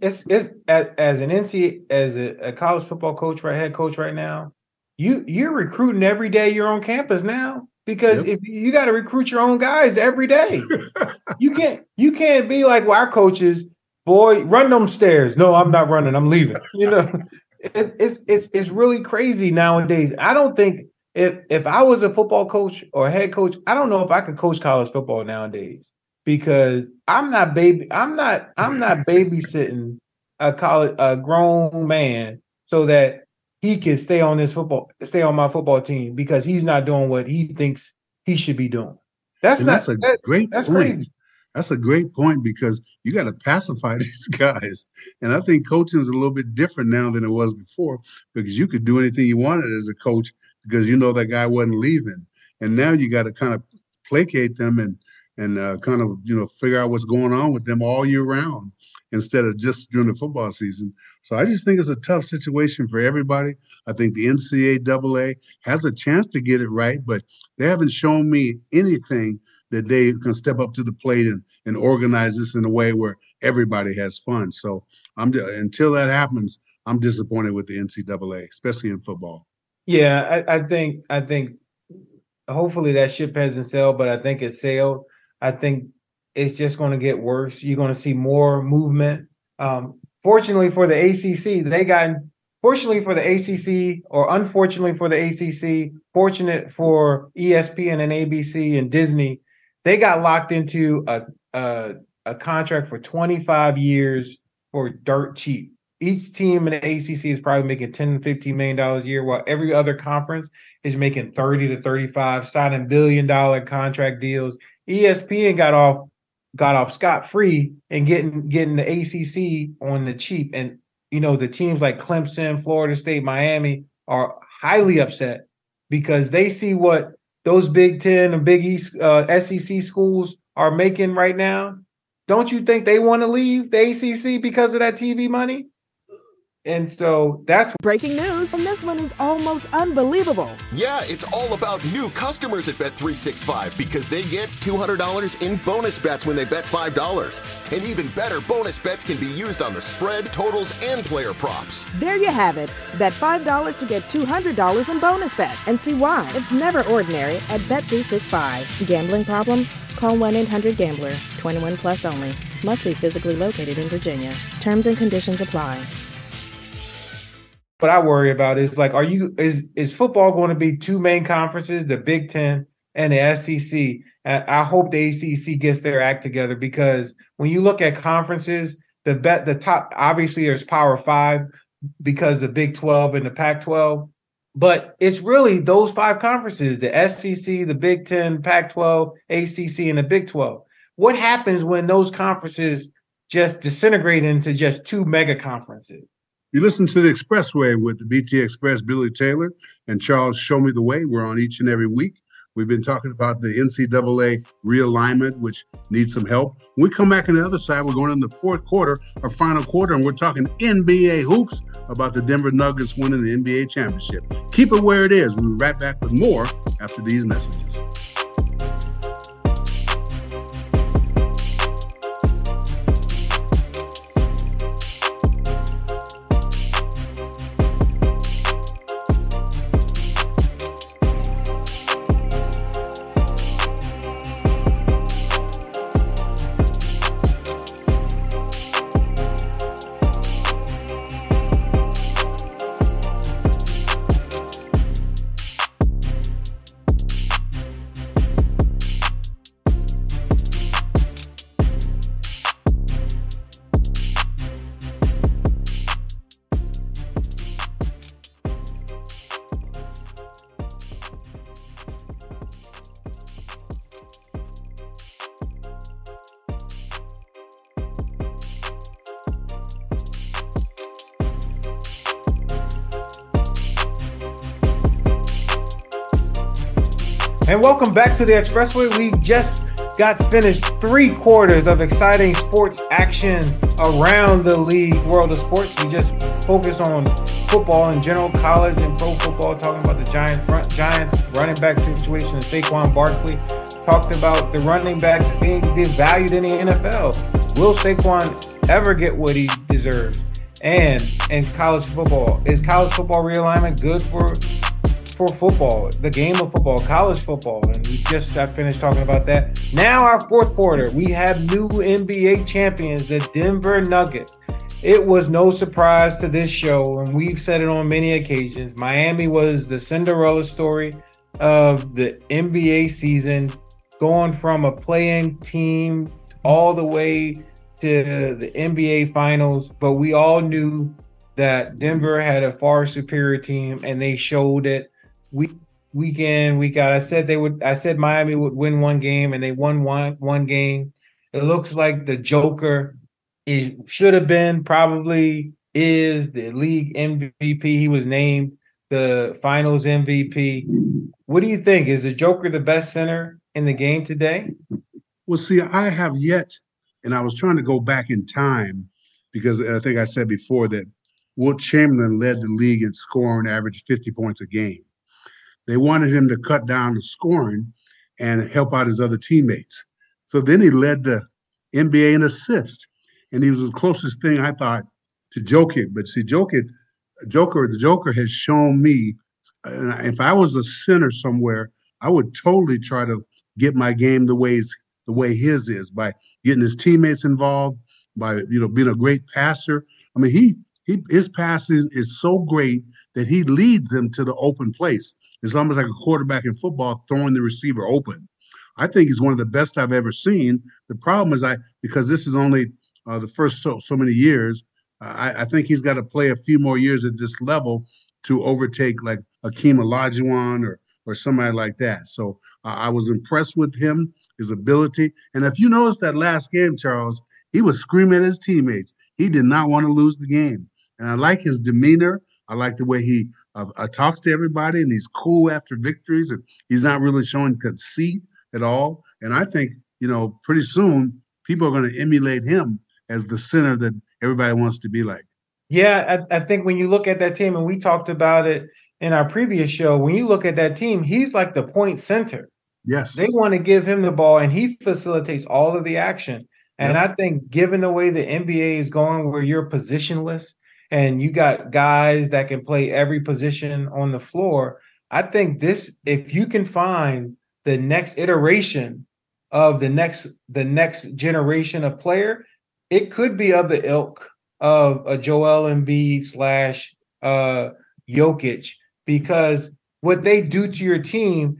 as an NCAA, as a college football coach, head coach right now. You're recruiting every day you're on campus now because if you got to recruit your own guys every day. you can't be like, well, our coaches, boy, run them stairs. No, I'm not running. I'm leaving. It's really crazy nowadays. I don't think if I was a football coach or a head coach, I don't know if I could coach college football nowadays because I'm not babysitting a grown man so that he can stay on my football team because he's not doing what he thinks he should be doing. That's great point. Crazy. That's a great point because you got to pacify these guys. And I think coaching is a little bit different now than it was before because you could do anything you wanted as a coach because you know that guy wasn't leaving. And now you got to kind of placate them and kind of, figure out what's going on with them all year round instead of just during the football season. So I just think it's a tough situation for everybody. I think the NCAA has a chance to get it right, but they haven't shown me anything that they can step up to the plate and organize this in a way where everybody has fun. So until that happens, I'm disappointed with the NCAA, especially in football. Yeah, I think hopefully that ship hasn't sailed, but I think it's sailed. I think it's just going to get worse. You're going to see more movement. Fortunately for the ACC, fortunately for the ACC, or unfortunately for the ACC, fortunate for ESPN and ABC and Disney, they got locked into a contract for 25 years for dirt cheap. Each team in the ACC is probably making $10 to $15 million a year, while every other conference is making 30 to 35, signing $1 billion contract deals. ESPN got off scot-free and getting the ACC on the cheap. And, the teams like Clemson, Florida State, Miami are highly upset because they see what those Big Ten and Big East SEC schools are making right now. Don't you think they want to leave the ACC because of that TV money? And so that's breaking news, and this one is almost unbelievable. Yeah, it's all about new customers at Bet365 because they get $200 in bonus bets when they bet $5. And even better, bonus bets can be used on the spread, totals, and player props. There you have it. Bet $5 to get $200 in bonus bets, and see why. It's never ordinary at Bet365. Gambling problem? Call 1-800-GAMBLER. 21 plus only. Must be physically located in Virginia. Terms and conditions apply. what I worry about is like, is football going to be two main conferences, the Big Ten and the SEC? And I hope the ACC gets their act together, because when you look at conferences, the top, obviously there's Power 5 because the Big 12 and the Pac-12, but it's really those five conferences, the SEC, the Big 10, Pac-12, ACC, and the Big 12. What happens when those conferences just disintegrate into just two mega conferences? You listen to the Expressway with the BT Express, Billy Taylor and Charles Show Me the Way. We're on each and every week. We've been talking about the NCAA realignment, which needs some help. When we come back on the other side, we're going in the fourth quarter, our final quarter, and we're talking NBA hoops about the Denver Nuggets winning the NBA championship. Keep it where it is. We'll be right back with more after these messages. And welcome back to the Expressway. We just got finished 3 quarters of exciting sports action around the league world of sports. We just focused on football in general, college and pro football, talking about the Giants running back situation and Saquon Barkley. Talked about the running back being devalued in the NFL. Will Saquon ever get what he deserves? And college football. Is college football realignment good for football, the game of football, college football? And we just got finished talking about that. Now our fourth quarter, we have new NBA champions, the Denver Nuggets. It was no surprise to this show, and we've said it on many occasions, Miami was the Cinderella story of the NBA season, going from a playing team all the way to the NBA finals. But we all knew that Denver had a far superior team, and they showed it. Week in, week out. I said Miami would win one game, and they won one game. It looks like the Joker, it should have been, probably is the league MVP. He was named the finals MVP. What do you think? Is the Joker the best center in the game today? Well, see, I have yet, and I was trying to go back in time, because I think I said before that Wilt Chamberlain led the league in scoring, average 50 points a game. They wanted him to cut down the scoring and help out his other teammates. So then he led the NBA in assists. And he was the closest thing, I thought, to Jokic. But see, the Joker has shown me, if I was a center somewhere, I would totally try to get my game the way his is, by getting his teammates involved, by being a great passer. I mean, his passing is so great that he leads them to the open place. It's almost like a quarterback in football throwing the receiver open. I think he's one of the best I've ever seen. The problem is because this is only the first so many years, I think he's got to play a few more years at this level to overtake like Hakeem Olajuwon or somebody like that. So I was impressed with him, his ability. And if you notice that last game, Charles, he was screaming at his teammates. He did not want to lose the game. And I like his demeanor. I like the way he talks to everybody, and he's cool after victories, and he's not really showing conceit at all. And I think, pretty soon people are going to emulate him as the center that everybody wants to be like. Yeah, I think when you look at that team, and we talked about it in our previous show, when you look at that team, he's like the point center. Yes. They want to give him the ball, and he facilitates all of the action. And Yep. I think, given the way the NBA is going, where you're positionless and you got guys that can play every position on the floor, I think this, if you can find the next iteration of the next generation of player, it could be of the ilk of a Joel Embiid slash Jokic, because what they do to your team,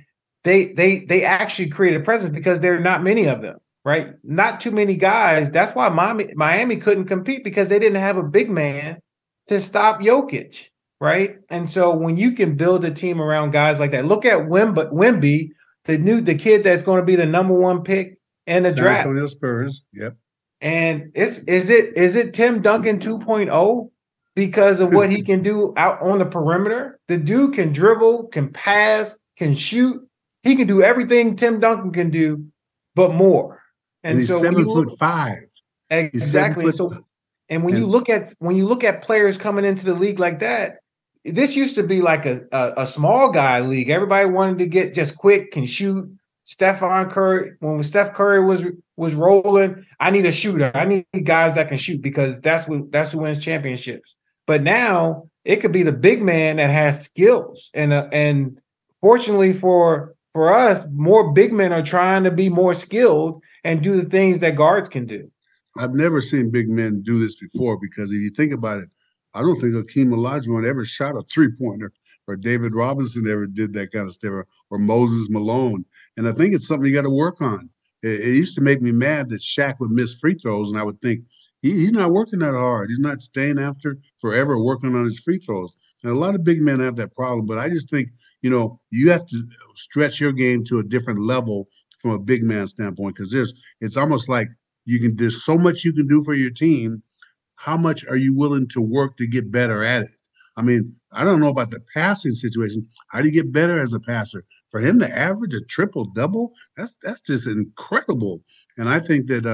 they actually create a presence because there are not many of them, right? Not too many guys. That's why Miami couldn't compete, because they didn't have a big man to stop Jokic, right? And so when you can build a team around guys like that, look at Wemby, the kid that's going to be the number one pick in the San draft. Antonio Spurs. Yep. And is it Tim Duncan 2.0 because of what he can do out on the perimeter? The dude can dribble, can pass, can shoot. He can do everything Tim Duncan can do, but more. And he's so 7'5". Exactly. And when you look at players coming into the league like that, this used to be like a small guy league. Everybody wanted to get just quick, can shoot. Stephen Curry, when Steph Curry was rolling, I need a shooter. I need guys that can shoot, because that's who wins championships. But now it could be the big man that has skills, and fortunately for us, more big men are trying to be more skilled and do the things that guards can do. I've never seen big men do this before, because if you think about it, I don't think Hakeem Olajuwon ever shot a three-pointer, or David Robinson ever did that kind of stuff, or Moses Malone. And I think it's something you got to work on. It used to make me mad that Shaq would miss free throws, and I would think he's not working that hard. He's not staying after forever working on his free throws. And a lot of big men have that problem, but I just think, you have to stretch your game to a different level from a big man standpoint, because it's almost like there's so much you can do for your team. How much are you willing to work to get better at it? I mean, I don't know about the passing situation. How do you get better as a passer? For him to average a triple-double, that's just incredible. And I think that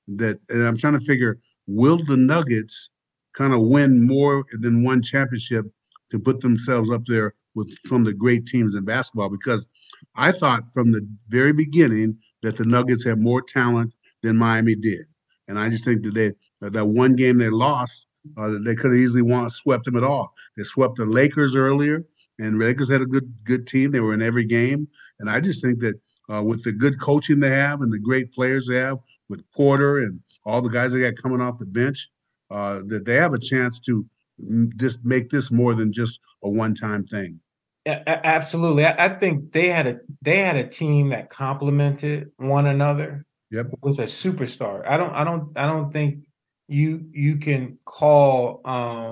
and I'm trying to figure, will the Nuggets kind of win more than one championship to put themselves up there with from the great teams in basketball? Because I thought from the very beginning that the Nuggets had more talent than Miami did. And I just think that that one game they lost, they could have easily swept them at all. They swept the Lakers earlier, and the Lakers had a good team. They were in every game. And I just think that with the good coaching they have and the great players they have with Porter and all the guys they got coming off the bench, that they have a chance to just make this more than just a one-time thing. Absolutely. I think they had a team that complemented one another. Yep. With a superstar. I don't think you can call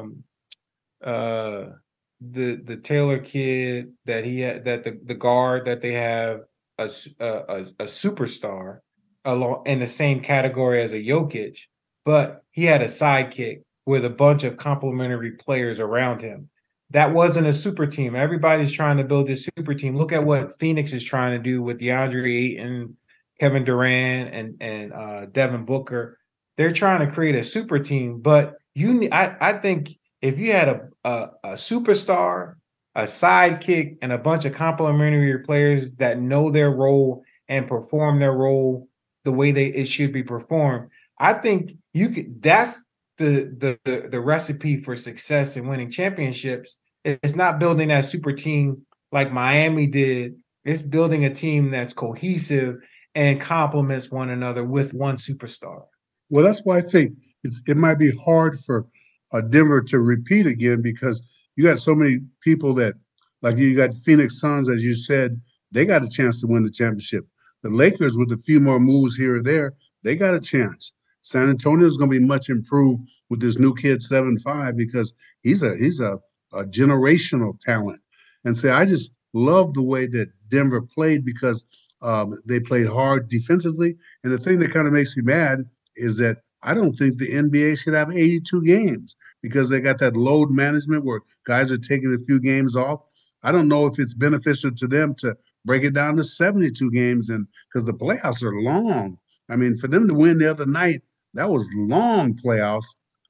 the Taylor kid that he had, that the guard that they have a superstar along in the same category as a Jokic, but he had a sidekick with a bunch of complementary players around him. That wasn't a super team. Everybody's trying to build this super team. Look at what Phoenix is trying to do with DeAndre Ayton, Kevin Durant, and Devin Booker. They're trying to create a super team, but I think if you had a superstar, a sidekick, and a bunch of complementary players that know their role and perform their role the way it should be performed, I think you could. That's the recipe for success in winning championships. It's not building that super team like Miami did. It's building a team that's cohesive and complements one another with one superstar. Well, that's why I think it might be hard for Denver to repeat again, because you got so many people that, like you got Phoenix Suns, as you said, they got a chance to win the championship. The Lakers, with a few more moves here or there, they got a chance. San Antonio is going to be much improved with this new kid 7'5", because he's a generational talent. And say, I just love the way that Denver played, because they played hard defensively. And the thing that kind of makes me mad is that I don't think the NBA should have 82 games, because they got that load management where guys are taking a few games off. I don't know if it's beneficial to them to break it down to 72 games, and because the playoffs are long. I mean, for them to win the other night, that was long playoffs.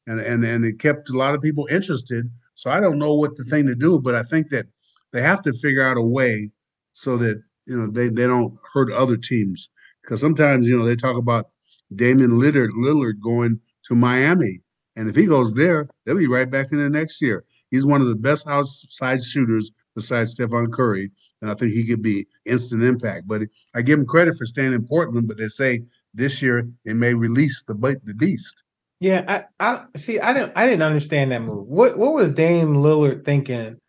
and it kept a lot of people interested. So I don't know what the thing to do, but I think that they have to figure out a way so that they don't hurt other teams. Because sometimes they talk about Damian Lillard going to Miami, and if he goes there, they'll be right back in the next year. He's one of the best outside shooters besides Stephen Curry, and I think he could be instant impact. But I give him credit for staying in Portland, but they say this year they may release the beast. Yeah, I see. I didn't understand that move. What was Dame Lillard thinking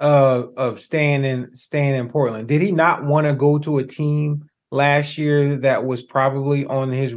of staying in Portland? Did he not want to go to a team last year that was probably on his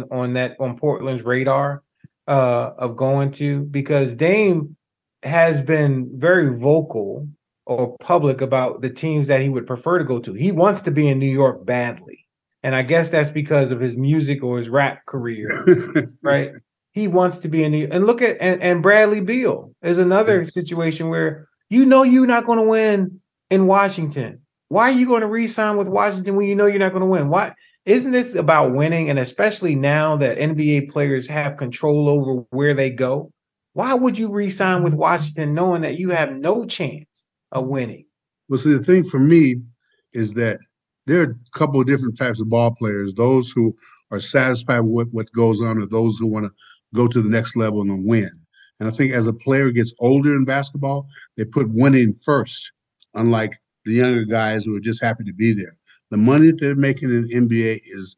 on Portland's radar of going to? Because Dame has been very vocal or public about the teams that he would prefer to go to. He wants to be in New York badly, and I guess that's because of his music or his rap career, right? He wants to be in New York. And look at and Bradley Beal is another situation where you're not going to win in Washington. Why are you going to re-sign with Washington when you know you're not going to win? Why isn't this about winning? And especially now that NBA players have control over where they go, why would you re-sign with Washington knowing that you have no chance of winning? Well, see, the thing for me is that there are a couple of different types of ball players, those who are satisfied with what goes on or those who want to go to the next level and win. And I think as a player gets older in basketball, they put winning first, unlike the younger guys who are just happy to be there. The money that they're making in the NBA is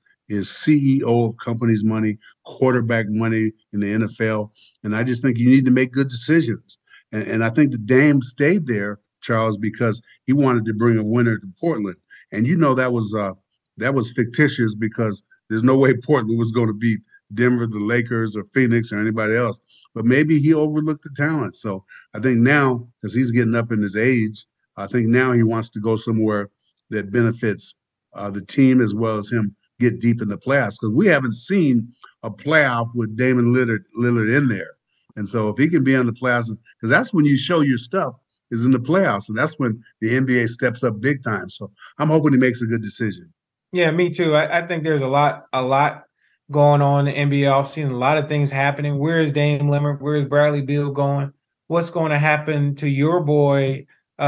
CEO of companies' money, quarterback money in the NFL. And I just think you need to make good decisions. And I think the Dame stayed there, Charles, because he wanted to bring a winner to Portland. And that was fictitious because there's no way Portland was going to beat Denver, the Lakers, or Phoenix, or anybody else. But maybe he overlooked the talent. So I think now, because he's getting up in his age, I think now he wants to go somewhere that benefits the team as well as him get deep in the playoffs. Because we haven't seen a playoff with Damian Lillard in there. And so if he can be in the playoffs, because that's when you show your stuff is in the playoffs. And that's when the NBA steps up big time. So I'm hoping he makes a good decision. Yeah, me too. I think there's a lot going on in the NBA offseason, a lot of things happening. Where is Dame Lillard? Where is Bradley Beal going? What's going to happen to your boy?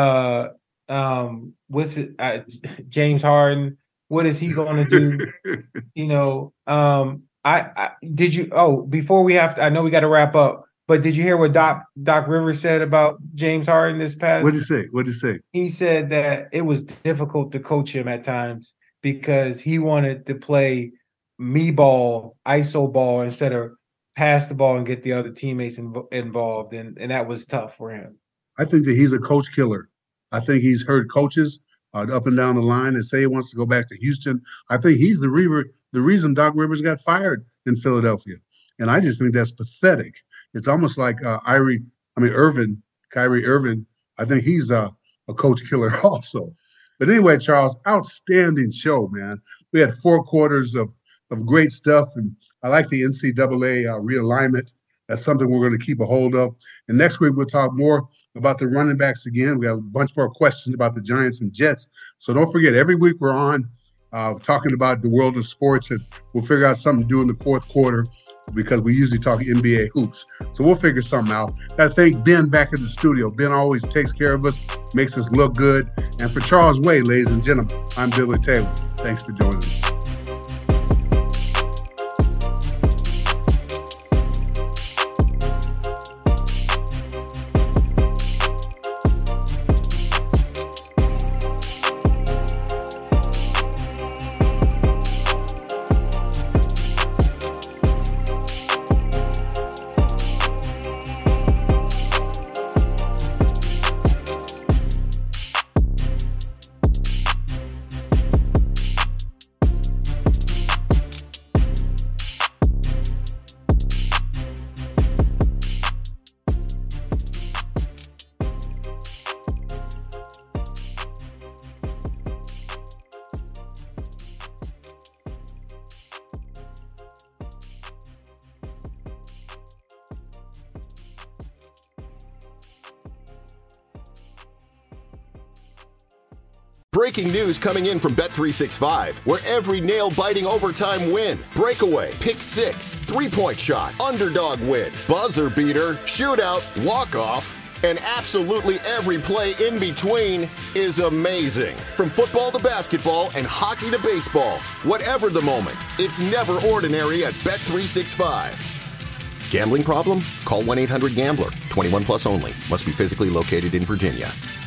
James Harden? What is he going to do? Before we have to, I know we got to wrap up, but did you hear what Doc Rivers said about James Harden this past? What'd he say? He said that it was difficult to coach him at times because he wanted to play me ball, ISO ball, instead of pass the ball and get the other teammates involved. And that was tough for him. I think that he's a coach killer. I think he's heard coaches up and down the line that say he wants to go back to Houston. I think he's the reason Doc Rivers got fired in Philadelphia. And I just think that's pathetic. It's almost like Kyrie Irving. I think he's a coach killer also. But anyway, Charles, outstanding show, man. We had 4 quarters of great stuff, and I like the NCAA realignment. That's something we're going to keep a hold of. And next week, we'll talk more about the running backs again. We have a bunch more questions about the Giants and Jets. So don't forget, every week we're on talking about the world of sports, and we'll figure out something to do in the fourth quarter because we usually talk NBA hoops. So we'll figure something out. I thank Ben back in the studio. Ben always takes care of us, makes us look good. And for Charles Way, ladies and gentlemen, I'm Billy Taylor. Thanks for joining us. Breaking news coming in from Bet365, where every nail-biting overtime win, breakaway, pick six, three-point shot, underdog win, buzzer beater, shootout, walk-off, and absolutely every play in between is amazing. From football to basketball and hockey to baseball, whatever the moment, it's never ordinary at Bet365. Gambling problem? Call 1-800-GAMBLER. 21 plus only. Must be physically located in Virginia.